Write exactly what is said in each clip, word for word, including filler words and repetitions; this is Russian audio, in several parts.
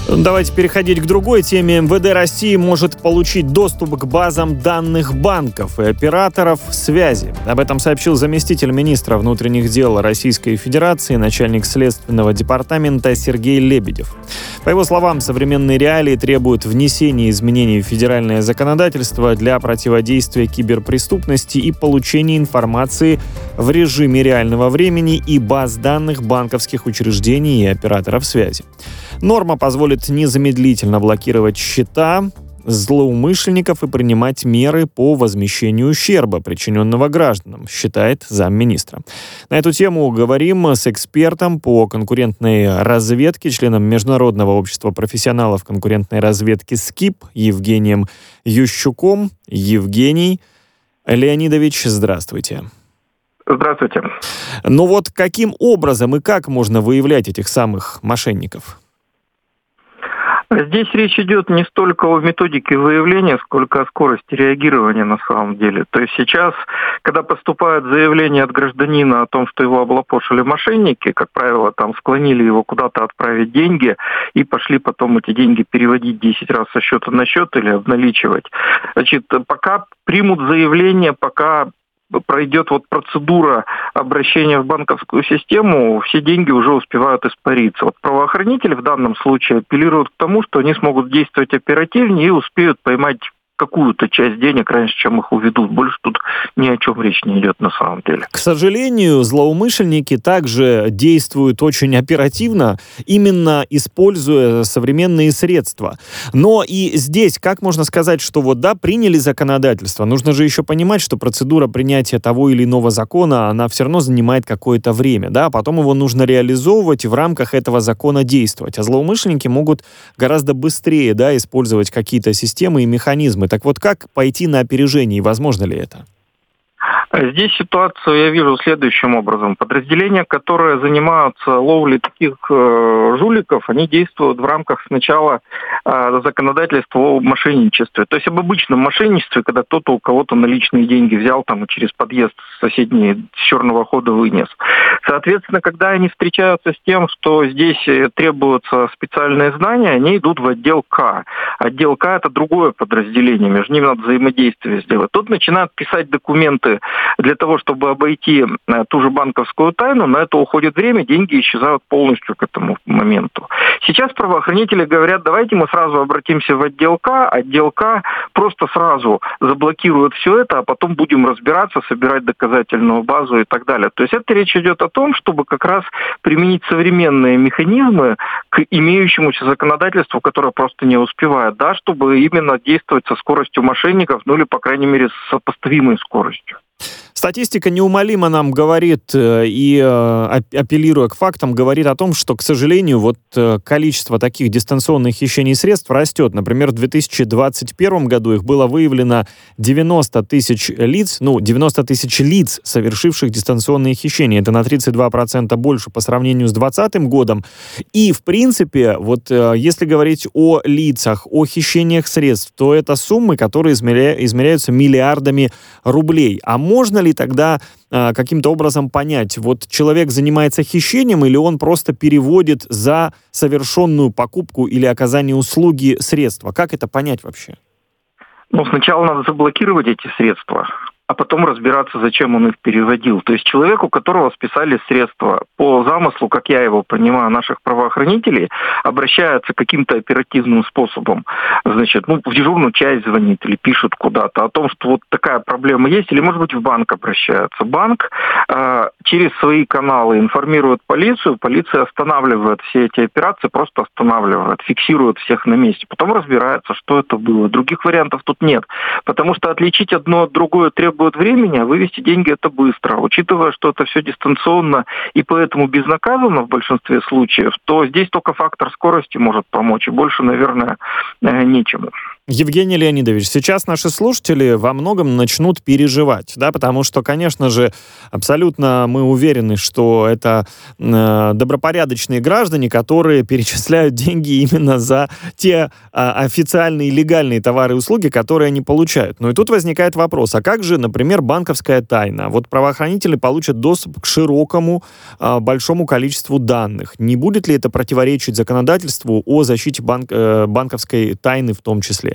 Давайте переходить к другой теме. эм вэ дэ России может получить доступ к базам данных банков и операторов связи. Об этом сообщил заместитель министра внутренних дел Российской Федерации, начальник Следственного департамента Сергей Лебедев. По его словам, современные реалии требуют внесения изменений в федеральное законодательство для противодействия киберпреступности и получения информации в режиме реального времени и баз данных банковских учреждений и операторов связи. Норма позволит незамедлительно блокировать счета злоумышленников и принимать меры по возмещению ущерба, причиненного гражданам, считает замминистра. На эту тему говорим с экспертом по конкурентной разведке, членом Международного общества профессионалов конкурентной разведки СКИП Евгением Ющуком. Евгений Леонидович, здравствуйте. Здравствуйте. Ну вот каким образом и как можно выявлять этих самых мошенников? Здесь речь идет не столько о методике выявления, сколько о скорости реагирования на самом деле. То есть сейчас, когда поступает заявление от гражданина о том, что его облапошили мошенники, как правило, там склонили его куда-то отправить деньги и пошли потом эти деньги переводить десять раз со счета на счет или обналичивать. Значит, пока примут заявление, пока пройдет вот процедура обращения в банковскую систему, все деньги уже успевают испариться. Вот правоохранители в данном случае апеллируют к тому, что они смогут действовать оперативнее и успеют поймать какую-то часть денег раньше, чем их уведут. Больше тут ни о чем речь не идет на самом деле. К сожалению, злоумышленники также действуют очень оперативно, именно используя современные средства. Но и здесь, как можно сказать, что вот да, приняли законодательство, нужно же еще понимать, что процедура принятия того или иного закона, она все равно занимает какое-то время, да, потом его нужно реализовывать и в рамках этого закона действовать. А злоумышленники могут гораздо быстрее, да, использовать какие-то системы и механизмы. Так вот, как пойти на опережение, возможно ли это? Здесь ситуацию я вижу следующим образом. Подразделения, которые занимаются ловлей таких э, жуликов, они действуют в рамках сначала э, законодательства о мошенничестве. То есть об обычном мошенничестве, когда кто-то у кого-то наличные деньги взял там и через подъезд соседний с черного хода вынес. Соответственно, когда они встречаются с тем, что здесь требуются специальные знания, они идут в отдел К. Отдел К — это другое подразделение, между ними надо взаимодействие сделать. Тут начинают писать документы для того, чтобы обойти ту же банковскую тайну. На это уходит время, деньги исчезают полностью к этому моменту. Сейчас правоохранители говорят, давайте мы сразу обратимся в отдел К, отдел К просто сразу заблокирует все это, а потом будем разбираться, собирать доказательную базу и так далее. То есть это речь идет о том, чтобы как раз применить современные механизмы к имеющемуся законодательству, которое просто не успевает, да, чтобы именно действовать со скоростью мошенников, ну или, по крайней мере, с сопоставимой скоростью. Статистика неумолимо нам говорит и, апеллируя к фактам, говорит о том, что, к сожалению, вот количество таких дистанционных хищений средств растет. Например, в две тысячи двадцать первом году их было выявлено девяносто тысяч лиц, ну, девяносто тысяч лиц, совершивших дистанционные хищения. Это на тридцать два процента больше по сравнению с двадцатым годом. И, в принципе, вот если говорить о лицах, о хищениях средств, то это суммы, которые измеря... измеряются миллиардами рублей. А можно ли тогда э, каким-то образом понять, вот человек занимается хищением или он просто переводит за совершенную покупку или оказание услуги средства? Как это понять вообще? Ну, сначала надо заблокировать эти средства, а потом разбираться, зачем он их переводил. То есть человек, у которого списали средства, по замыслу, как я его понимаю, наших правоохранителей, обращается каким-то оперативным способом. Значит, ну, в дежурную часть звонит или пишет куда-то о том, что вот такая проблема есть, или, может быть, в банк обращается. Банк э, через свои каналы информирует полицию, полиция останавливает все эти операции, просто останавливает, фиксирует всех на месте. Потом разбирается, что это было. Других вариантов тут нет. Потому что отличить одно от другое требует времени, а вывести деньги это быстро. Учитывая, что это все дистанционно и поэтому безнаказанно в большинстве случаев, то здесь только фактор скорости может помочь, и больше, наверное, нечему. Евгений Леонидович, сейчас наши слушатели во многом начнут переживать, да, потому что, конечно же, абсолютно мы уверены, что это э, добропорядочные граждане, которые перечисляют деньги именно за те э, официальные легальные товары и услуги, которые они получают. Ну и тут возникает вопрос, а как же, например, банковская тайна? Вот правоохранители получат доступ к широкому, э, большому количеству данных. Не будет ли это противоречить законодательству о защите банк, э, банковской тайны в том числе?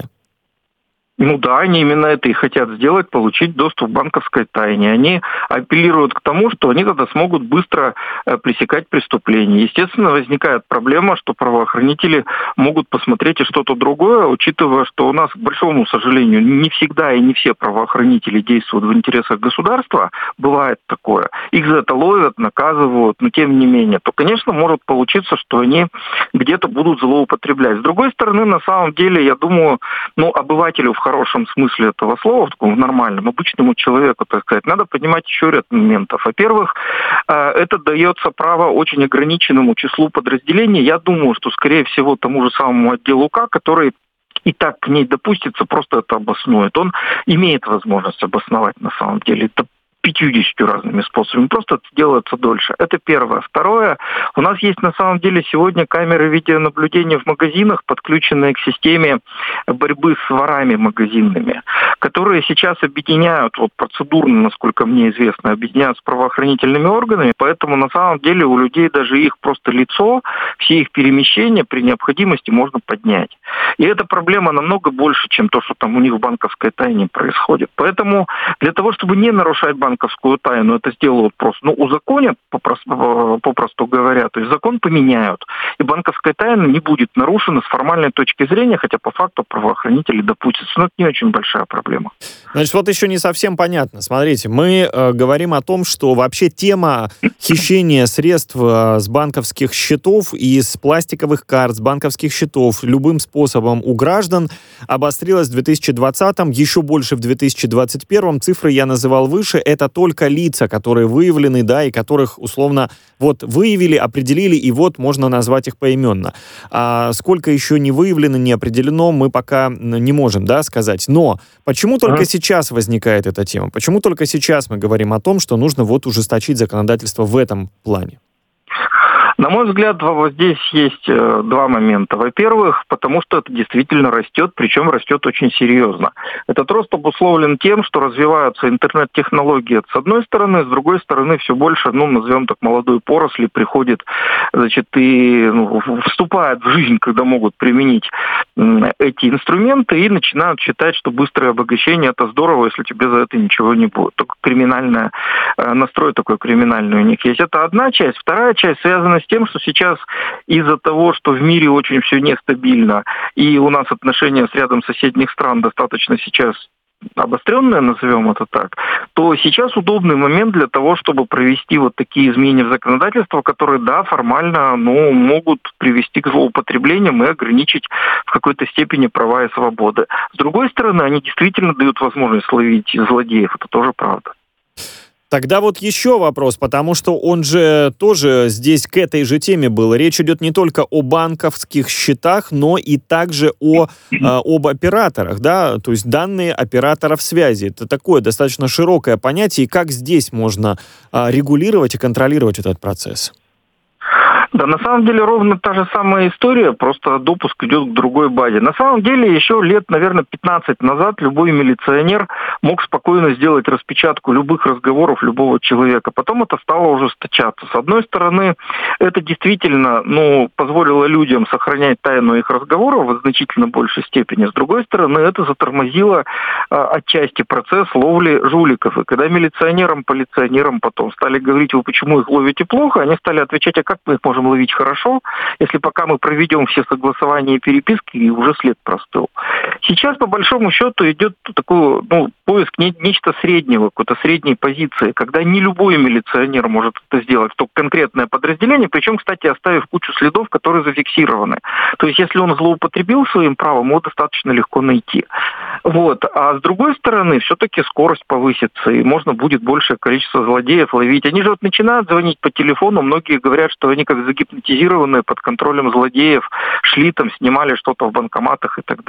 Ну да, они именно это и хотят сделать, получить доступ к банковской тайне. Они апеллируют к тому, что они тогда смогут быстро э, пресекать преступления. Естественно, возникает проблема, что правоохранители могут посмотреть и что-то другое, учитывая, что у нас, к большому сожалению, не всегда и не все правоохранители действуют в интересах государства. Бывает такое. Их за это ловят, наказывают, но тем не менее. То, конечно, может получиться, что они где-то будут злоупотреблять. С другой стороны, на самом деле, я думаю, ну, обывателю в хорошем смысле этого слова, в таком нормальном, обычному человеку, так сказать, надо понимать еще ряд моментов. Во-первых, это дается право очень ограниченному числу подразделений. Я думаю, что, скорее всего, тому же самому отделу К, который и так к ней допустится, просто это обоснует. Он имеет возможность обосновать на самом деле. Это пятьюдесятью разными способами. Просто это делается дольше. Это первое. Второе. У нас есть на самом деле сегодня камеры видеонаблюдения в магазинах, подключенные к системе борьбы с ворами магазинными, которые сейчас объединяют, вот процедурно, насколько мне известно, объединяют с правоохранительными органами, поэтому на самом деле у людей даже их просто лицо, все их перемещения при необходимости можно поднять. И эта проблема намного больше, чем то, что там у них в банковской тайне происходит. Поэтому для того, чтобы не нарушать банковскую банковскую тайну, это сделают просто, ну, узаконят, попросту, попросту говоря, то есть закон поменяют, и банковская тайна не будет нарушена с формальной точки зрения, хотя по факту правоохранители допустятся. Но это не очень большая проблема. Значит, вот еще не совсем понятно. Смотрите, мы э, говорим о том, что вообще тема хищения средств э, с банковских счетов и с пластиковых карт, с банковских счетов любым способом у граждан обострилась в две тысячи двадцатом, еще больше в две тысячи двадцать первом. Цифры я называл выше. Это только лица, которые выявлены, да, и которых, условно, вот выявили, определили, и вот можно назвать их поименно. А сколько еще не выявлено, не определено, мы пока не можем, да, сказать. Но почему только а? сейчас возникает эта тема? Почему только сейчас мы говорим о том, что нужно вот ужесточить законодательство в этом плане? На мой взгляд, здесь есть два момента. Во-первых, потому что это действительно растет, причем растет очень серьезно. Этот рост обусловлен тем, что развиваются интернет-технологии с одной стороны, с другой стороны все больше, ну, назовем так, молодой поросли приходит, значит, и ну, вступает в жизнь, когда могут применить эти инструменты и начинают считать, что быстрое обогащение это здорово, если тебе за это ничего не будет. Только криминальная, настрой такой криминальный у них есть. Это одна часть. Вторая часть связана с тем, что сейчас из-за того, что в мире очень все нестабильно, и у нас отношения с рядом соседних стран достаточно сейчас обостренное, назовем это так, то сейчас удобный момент для того, чтобы провести вот такие изменения в законодательство, которые, да, формально, но могут привести к злоупотреблениям и ограничить в какой-то степени права и свободы. С другой стороны, они действительно дают возможность ловить злодеев, это тоже правда. Тогда вот еще вопрос, потому что он же тоже здесь к этой же теме был. Речь идет не только о банковских счетах, но и также о, э, об операторах, да, то есть данные операторов связи. Это такое достаточно широкое понятие, и как здесь можно э, регулировать и контролировать этот процесс? Да, на самом деле ровно та же самая история, просто допуск идет к другой базе. На самом деле еще лет, наверное, пятнадцать назад любой милиционер мог спокойно сделать распечатку любых разговоров любого человека. Потом это стало ужесточаться. С одной стороны, это действительно, ну, позволило людям сохранять тайну их разговоров в значительно большей степени. С другой стороны, это затормозило а, отчасти процесс ловли жуликов. И когда милиционерам, полиционерам потом стали говорить, вы почему их ловите плохо, они стали отвечать, а как мы их можем ловить хорошо, если пока мы проведем все согласования и переписки, и уже след простыл. Сейчас, по большому счету, идет такой, ну, поиск не, нечто среднего, какой-то средней позиции, когда не любой милиционер может это сделать, только конкретное подразделение, причем, кстати, оставив кучу следов, которые зафиксированы. То есть, если он злоупотребил своим правом, его достаточно легко найти. Вот. А с другой стороны, все-таки скорость повысится, и можно будет большее количество злодеев ловить. Они же вот начинают звонить по телефону, многие говорят, что они как загипнотизированные под контролем злодеев шли там, снимали что-то в банкоматах и так далее.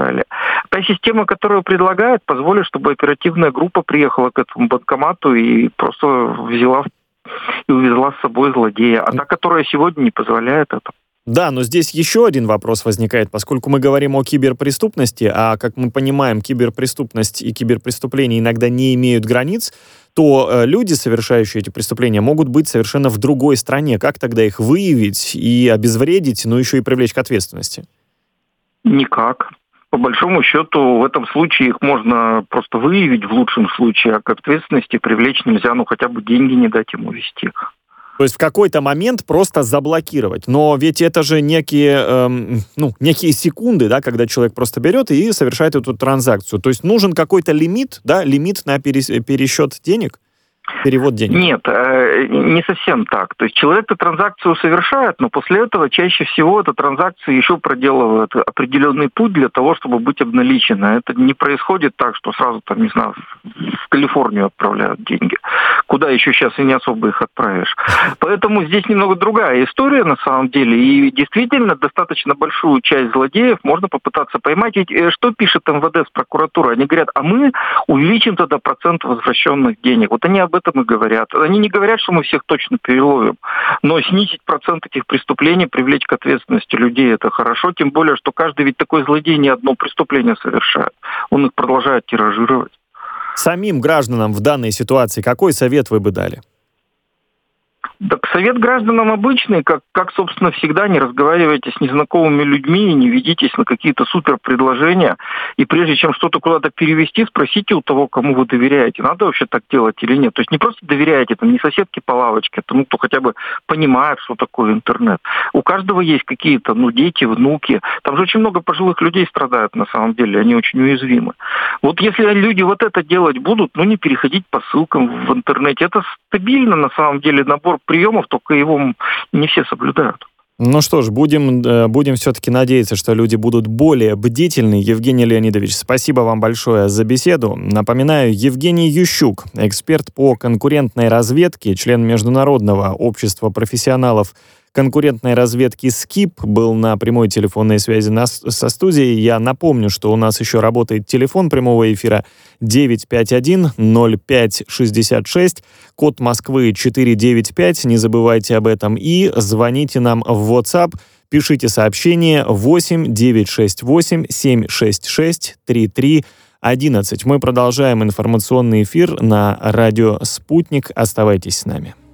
Та система, которую предлагают, позволит, чтобы оперативная группа приехала к этому банкомату и просто взяла и увезла с собой злодея. А та, которая сегодня, не позволяет это. Да, но здесь еще один вопрос возникает, поскольку мы говорим о киберпреступности, а, как мы понимаем, киберпреступность и киберпреступления иногда не имеют границ, то э, люди, совершающие эти преступления, могут быть совершенно в другой стране. Как тогда их выявить и обезвредить, но еще и привлечь к ответственности? Никак. По большому счету, в этом случае их можно просто выявить в лучшем случае, а к ответственности привлечь нельзя, ну хотя бы деньги не дать ему вести их. То есть в какой-то момент просто заблокировать. Но ведь это же некие, эм, ну, некие секунды, да, когда человек просто берет и совершает эту транзакцию. То есть нужен какой-то лимит, да, лимит на перес- пересчет денег, перевод денег. Нет, э, не совсем так. То есть человек эту транзакцию совершает, но после этого чаще всего эта транзакция еще проделывает определенный путь для того, чтобы быть обналичена. Это не происходит так, что сразу, там, не знаю, в Калифорнию отправляют деньги, куда еще сейчас и не особо их отправишь. Поэтому здесь немного другая история на самом деле. И действительно достаточно большую часть злодеев можно попытаться поймать. Ведь что пишет эм вэ дэ с прокуратурой? Они говорят, а мы увеличим тогда процент возвращенных денег. Вот они об этом и говорят. Они не говорят, что мы всех точно переловим, но снизить процент этих преступлений, привлечь к ответственности людей — это хорошо, тем более, что каждый ведь такой злодей не одно преступление совершает. Он их продолжает тиражировать. Самим гражданам в данной ситуации какой совет вы бы дали? Так совет гражданам обычный, как, как, собственно, всегда, не разговаривайте с незнакомыми людьми и не ведитесь на какие-то суперпредложения. И прежде чем что-то куда-то перевести, спросите у того, кому вы доверяете, надо вообще так делать или нет. То есть не просто доверяете, там, не соседке по лавочке, а тому, кто хотя бы понимает, что такое интернет. У каждого есть какие-то, ну, дети, внуки. Там же очень много пожилых людей страдают, на самом деле, они очень уязвимы. Вот если люди вот это делать будут, ну, не переходить по ссылкам в интернете. Это стабильно, на самом деле, набор приемов, только его не все соблюдают. Ну что ж, будем, будем все-таки надеяться, что люди будут более бдительны. Евгений Леонидович, спасибо вам большое за беседу. Напоминаю, Евгений Ющук, эксперт по конкурентной разведке, член Международного общества профессионалов конкурентной разведки «Скип», был на прямой телефонной связи нас, со студией. Я напомню, что у нас еще работает телефон прямого эфира девять пять один ноль пять шестьдесят шесть, код Москвы четыре девять пять, не забывайте об этом, и звоните нам в WhatsApp, пишите сообщение восемь девятьсот шестьдесят восемь семьсот шестьдесят шесть тридцать три одиннадцать. Мы продолжаем информационный эфир на радио «Спутник». Оставайтесь с нами.